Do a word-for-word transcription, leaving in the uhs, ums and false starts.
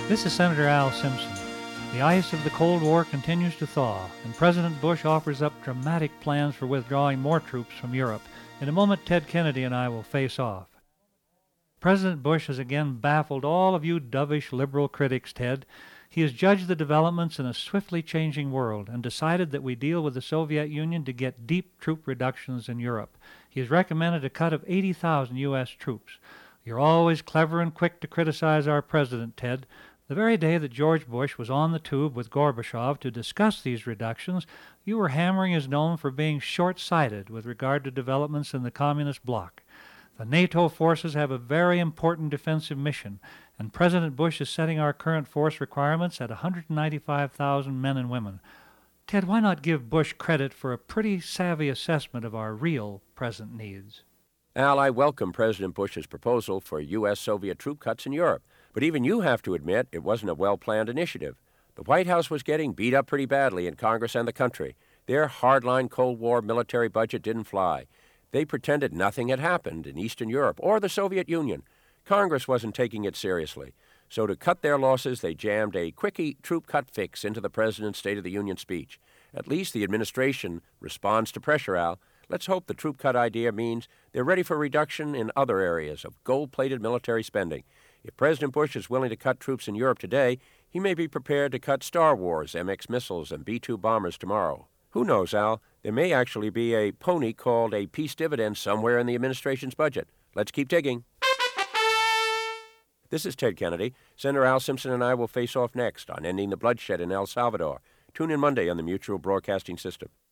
This is Senator Al Simpson. The ice of the Cold War continues to thaw, and President Bush offers up dramatic plans for withdrawing more troops from Europe. In a moment, Ted Kennedy and I will face off. President Bush has again baffled all of you dovish liberal critics, Ted. He has judged the developments in a swiftly changing world and decided that we deal with the Soviet Union to get deep troop reductions in Europe. He has recommended a cut of eighty thousand U S troops. You're always clever and quick to criticize our president, Ted. The very day that George Bush was on the tube with Gorbachev to discuss these reductions, you were hammering his dome for being short-sighted with regard to developments in the communist bloc. The NATO forces have a very important defensive mission, and President Bush is setting our current force requirements at one hundred ninety-five thousand men and women. Ted, why not give Bush credit for a pretty savvy assessment of our real present needs? Al, I welcome President Bush's proposal for U S Soviet troop cuts in Europe. But even you have to admit it wasn't a well-planned initiative. The White House was getting beat up pretty badly in Congress and the country. Their hardline Cold War military budget didn't fly. They pretended nothing had happened in Eastern Europe or the Soviet Union. Congress wasn't taking it seriously. So to cut their losses, they jammed a quickie troop cut fix into the President's State of the Union speech. At least the administration responds to pressure, Al. Let's hope the troop cut idea means they're ready for reduction in other areas of gold-plated military spending. If President Bush is willing to cut troops in Europe today, he may be prepared to cut Star Wars M X missiles and B two bombers tomorrow. Who knows, Al? There may actually be a pony called a peace dividend somewhere in the administration's budget. Let's keep digging. This is Ted Kennedy. Senator Al Simpson and I will face off next on Ending the Bloodshed in El Salvador. Tune in Monday on the Mutual Broadcasting System.